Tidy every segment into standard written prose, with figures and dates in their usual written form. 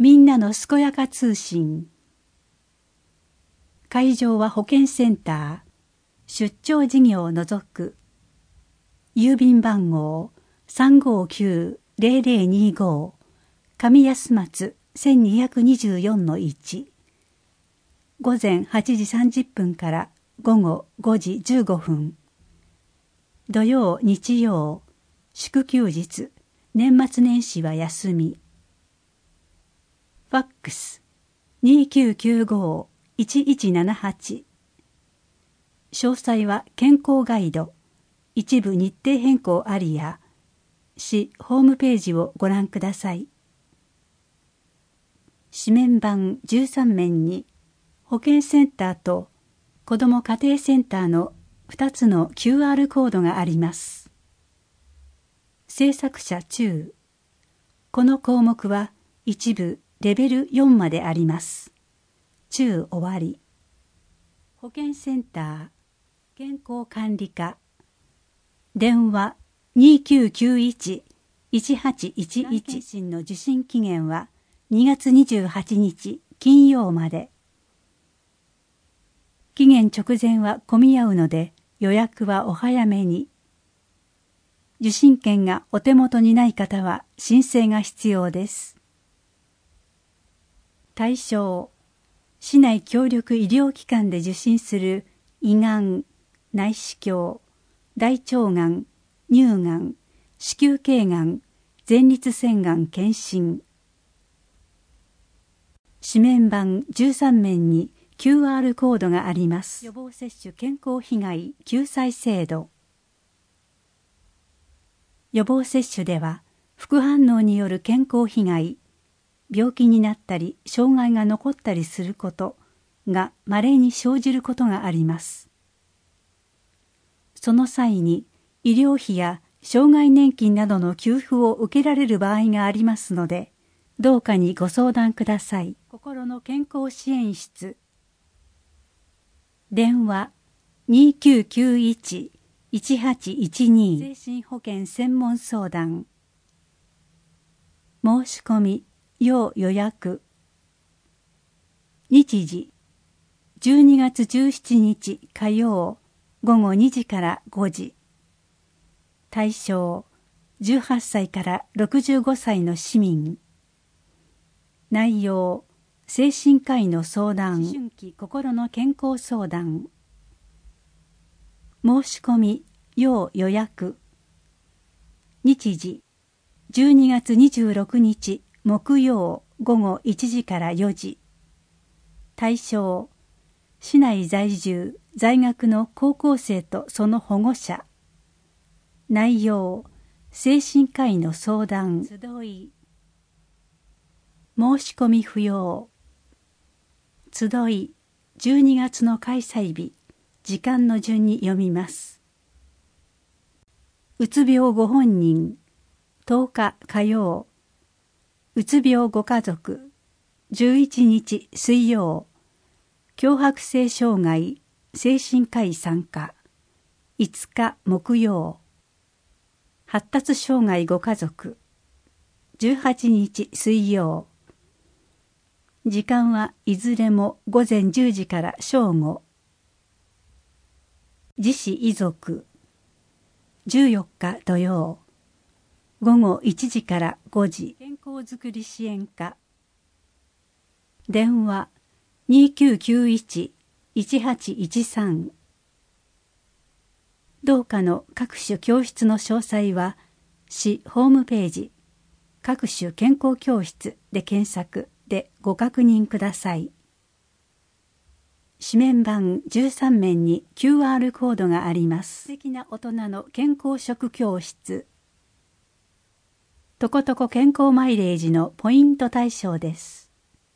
みんなの健やか通信。会場は保健センター。出張事業を除く。郵便番号359-0025上安松 1224-1。午前8時30分から午後5時15分。土曜、日曜、祝休日、年末年始は休み。ファックス 2995-1178。詳細は健康ガイド、一部日程変更ありや、市ホームページをご覧ください。紙面版13面に、保健センターと子ども家庭センターの2つの QR コードがあります。制作者中。この項目は一部レベル4まであります。中終わり。保健センター、健康管理課。電話2991-1811。検診の受診期限は2月28日金曜まで。期限直前は混み合うので予約はお早めに。受診券がお手元にない方は申請が必要です。対象、市内協力医療機関で受診する胃がん、内視鏡、大腸がん、乳がん、子宮頸がん、前立腺がん検診。紙面版13面に QR コードがあります。予防接種健康被害救済制度。予防接種では副反応による健康被害、病気になったり障害が残ったりすることが稀に生じることがあります。その際に医療費や障害年金などの給付を受けられる場合がありますので、どうかにご相談ください。心の健康支援室。電話2991-1812。精神保健専門相談。申し込み、要予約。日時、12月17日火曜、午後2時から5時。対象、18歳から65歳の市民。内容、精神科医の相談、思春期心の健康相談。申し込み、要予約。日時、12月26日木曜午後1時から4時。対象、市内在住、在学の高校生とその保護者。内容、精神科医の相談。集い。申し込み不要。集い、12月の開催日、時間の順に読みます。うつ病ご本人、10日火曜。うつ病ご家族、11日水曜。強迫性障害、精神科医参加、5日木曜。発達障害ご家族、18日水曜。時間はいずれも午前10時から正午。自死遺族、14日土曜。午後1時から5時。健康づくり支援課。電話2991-1813。同課の各種教室の詳細は、市ホームページ、各種健康教室で検索でご確認ください。紙面版13面に QR コードがあります。素敵な大人の健康食教室。とことこ健康マイレージのポイント対象です。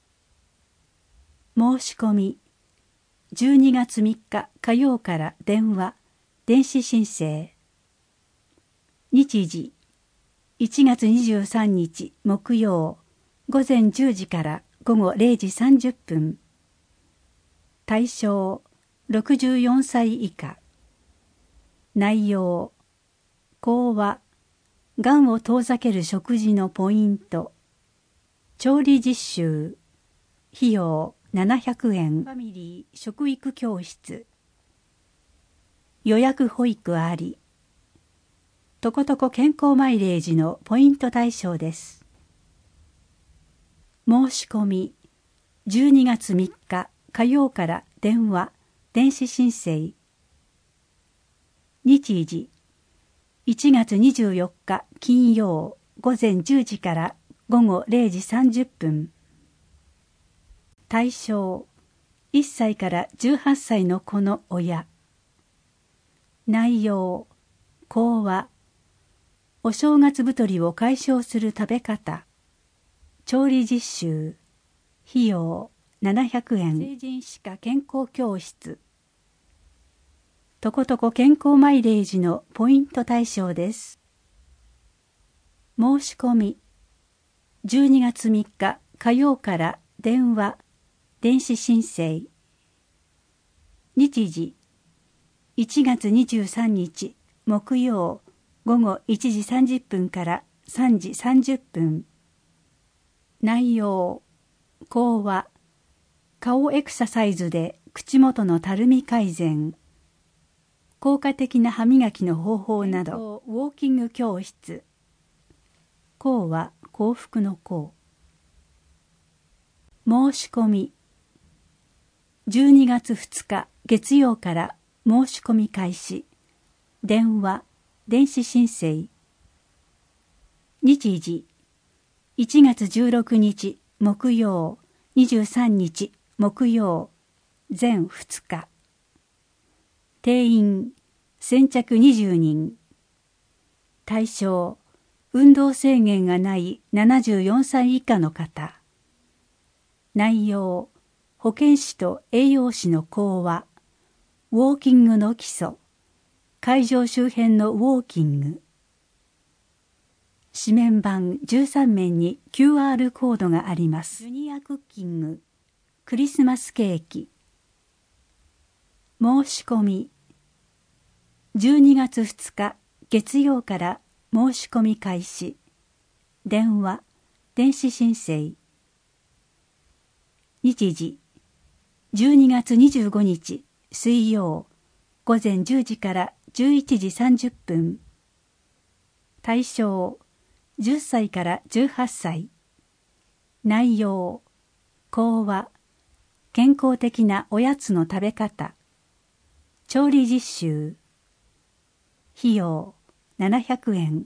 申し込み、12月3日火曜から電話、電子申請。日時、1月23日木曜、午前10時から午後0時30分。対象、64歳以下。内容、講話、がんを遠ざける食事のポイント。 調理実習費用700円ファミリー食育教室予約保育ありとことこ健康マイレージのポイント対象です。申し込み12月3日火曜から電話電子申請日時1月24日金曜午前10時から午後0時30分対象1歳から18歳の子の親内容講話お正月太りを解消する食べ方調理実習費用700円成人歯科健康教室とことこ健康マイレージのポイント対象です。申し込み12月3日火曜から電話電子申請日時1月23日木曜午後1時30分から3時30分内容講話顔エクササイズで口元のたるみ改善効果的な歯磨きの方法などウォーキング教室講は幸福の講申し込み12月2日月曜から申し込み開始電話電子申請日時1月16日木曜23日木曜全2日定員先着20人対象運動制限がない74歳以下の方内容保健師と栄養士の講話ウォーキングの基礎会場周辺のウォーキング紙面板13面に QR コードがありますジュニアクッキングクリスマスケーキ申し込み12月2日月曜から申し込み開始電話電子申請日時12月25日水曜午前10時から11時30分対象10歳から18歳内容講話健康的なおやつの食べ方調理実習費用700円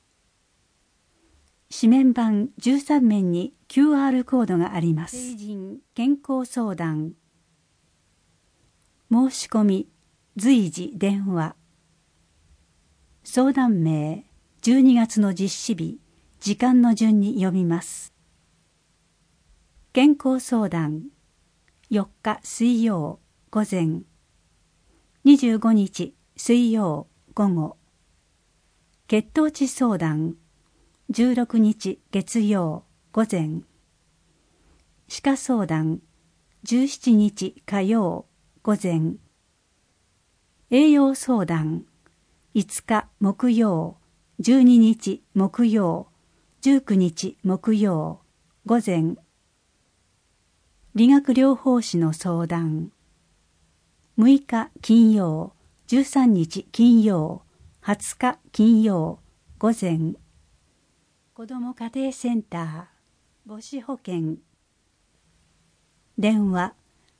紙面板13面に QR コードがあります成人健康相談申し込み随時電話相談名12月の実施日時間の順に読みます健康相談4日水曜午前25日水曜午後血糖値相談16日月曜午前歯科相談17日火曜午前栄養相談5日木曜12日木曜19日木曜午前理学療法士の相談6日金曜13日金曜20日金曜午前子ども家庭センター母子保健電話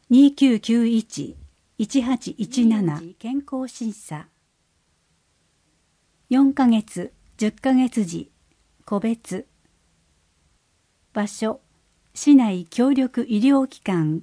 2991-1817健康審査4ヶ月10ヶ月時個別場所市内協力医療機関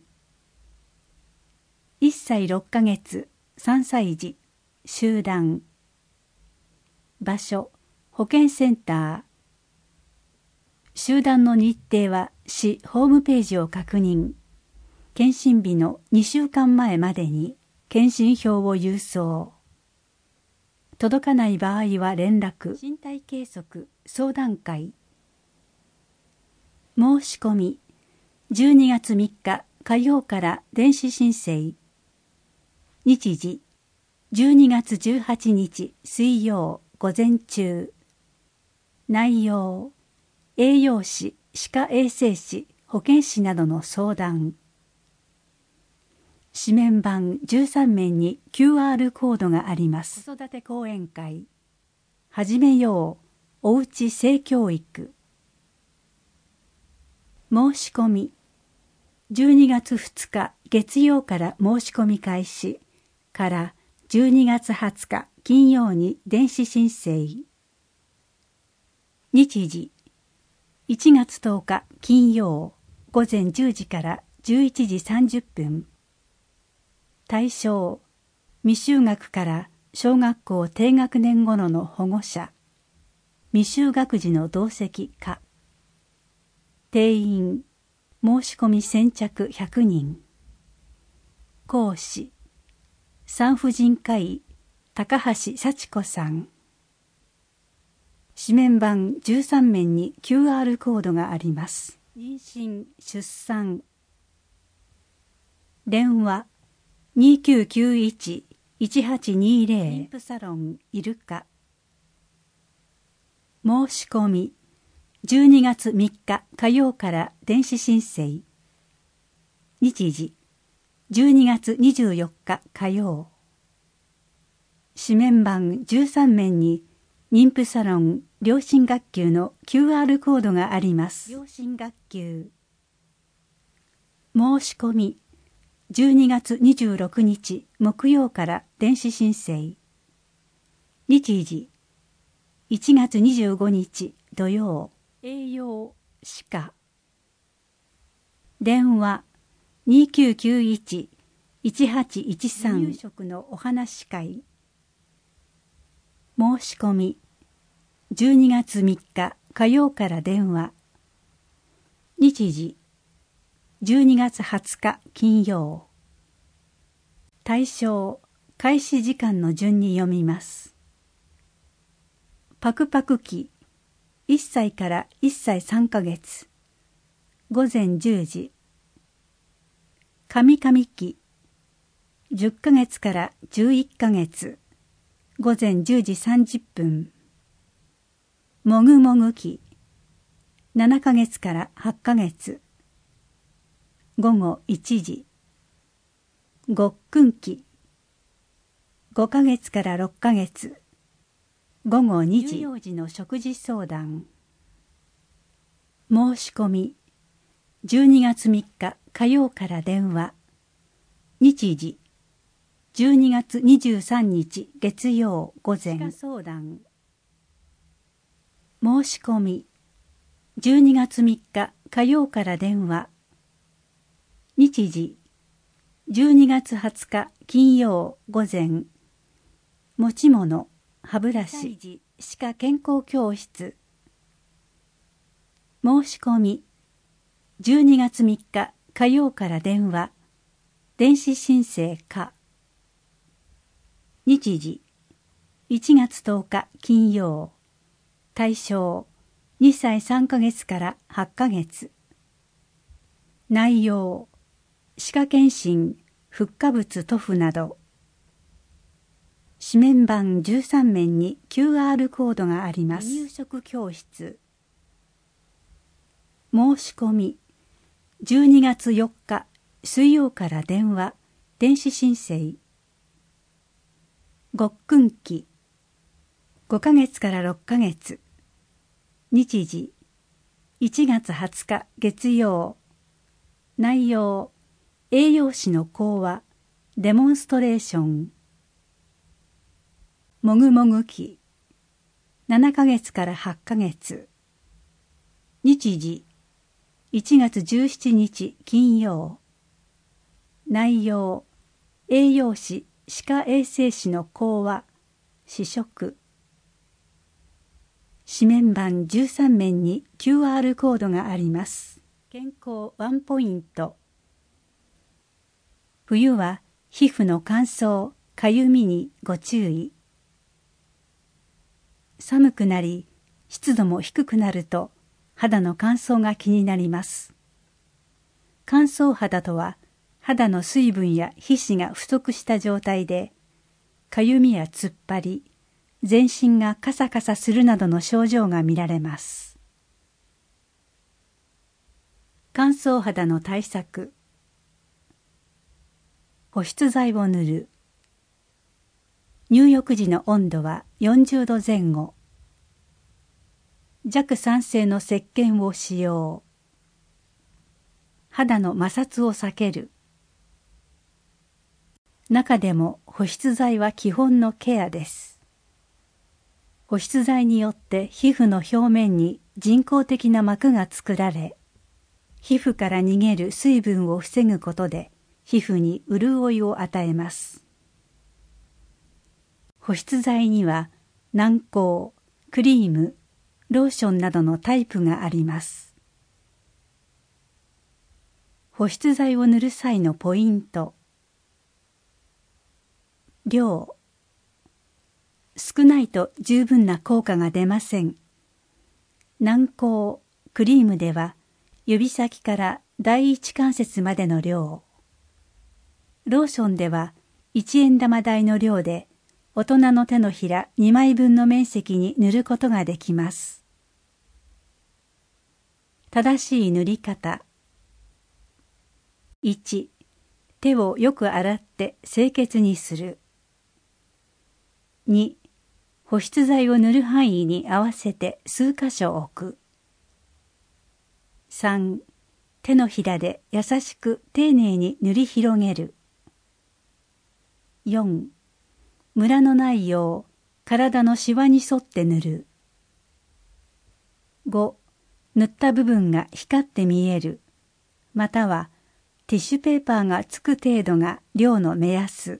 1歳6ヶ月3歳児集団場所保健センター集団の日程は市ホームページを確認検診日の2週間前までに検診票を郵送届かない場合は連絡身体計測相談会申し込み12月3日火曜から電子申請日時12月18日水曜午前中内容栄養士歯科衛生士、保健師などの相談。紙面板13面に QR コードがあります。子育て講演会。始めよう。おうち性教育。申し込み。12月2日月曜から申し込み開始から12月20日金曜に電子申請。日時。1月10日金曜午前10時から11時30分。対象。未就学から小学校低学年頃の保護者。未就学児の同席か。定員。申し込み先着100人。講師。産婦人科医高橋幸子さん。紙面板13面に QR コードがあります。妊娠・出産。電話 2991-1820 妊婦サロンいるか。申し込み12月3日火曜から電子申請。日時12月24日火曜。紙面板13面に妊婦サロン両親学級の QR コードがあります。両親学級。申し込み12月26日木曜から電子申請。日時1月25日土曜。栄養歯科。電話 2991-1813 入職のお話し会。申し込み12月3日火曜から電話。日時12月20日金曜。対象開始時間の順に読みます。パクパク期1歳から1歳3ヶ月午前10時。カミカミ期10ヶ月から11ヶ月午前10時30分。もぐもぐ期7ヶ月から8ヶ月午後1時。ごっくん期5ヶ月から6ヶ月午後2時。乳幼児の食事相談。申し込み12月3日火曜から電話。日時12月23日月曜午前。歯科相談。申し込み12月3日火曜から電話。日時12月20日金曜午前。持ち物歯ブラシ歯科健康教室。申し込み12月3日火曜から電話。電子申請か。日時1月10日金曜。対象2歳3ヶ月から8ヶ月。内容歯科検診、フッ化物塗布など。紙面板13面に QR コードがあります。入職教室。申し込み12月4日水曜から電話。電子申請。ごっくん期5ヶ月から6ヶ月。日時1月20日月曜。内容栄養士の講話、デモンストレーション。もぐもぐ期7ヶ月から8ヶ月。日時1月17日金曜。内容栄養士歯科衛生士の講話、試食。紙面板13面に QR コードがあります。健康ワンポイント。冬は皮膚の乾燥、かゆみにご注意。寒くなり、湿度も低くなると肌の乾燥が気になります。乾燥肌とは、肌の水分や皮脂が不足した状態で、かゆみや突っ張り、全身がカサカサするなどの症状が見られます。 乾燥肌の対策。保湿剤を塗る。入浴時の温度は40度前後。弱酸性の石鹸を使用。肌の摩擦を避ける。中でも保湿剤は基本のケアです。保湿剤によって皮膚の表面に人工的な膜が作られ、皮膚から逃げる水分を防ぐことで皮膚に潤いを与えます。保湿剤には軟膏、クリーム、ローションなどのタイプがあります。保湿剤を塗る際のポイント。量。少ないと十分な効果が出ません。軟膏、クリームでは指先から第一関節までの量。ローションでは1円玉大の量で大人の手のひら2枚分の面積に塗ることができます。正しい塗り方。1、手をよく洗って清潔にする。2、保湿剤を塗る範囲に合わせて数箇所置く。3、手のひらで優しく丁寧に塗り広げる。4、ムラのないよう体のシワに沿って塗る。5、塗った部分が光って見える、またはティッシュペーパーがつく程度が量の目安。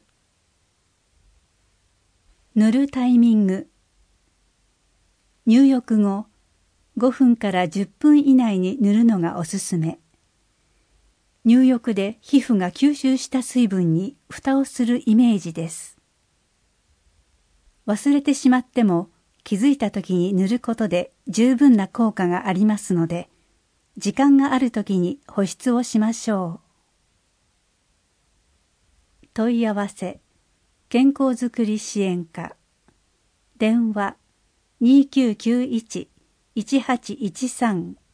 塗るタイミング。入浴後、5分から10分以内に塗るのがおすすめ。入浴で皮膚が吸収した水分に蓋をするイメージです。忘れてしまっても気づいた時に塗ることで十分な効果がありますので、時間がある時に保湿をしましょう。問い合わせ、健康づくり支援課。電話、2991-1813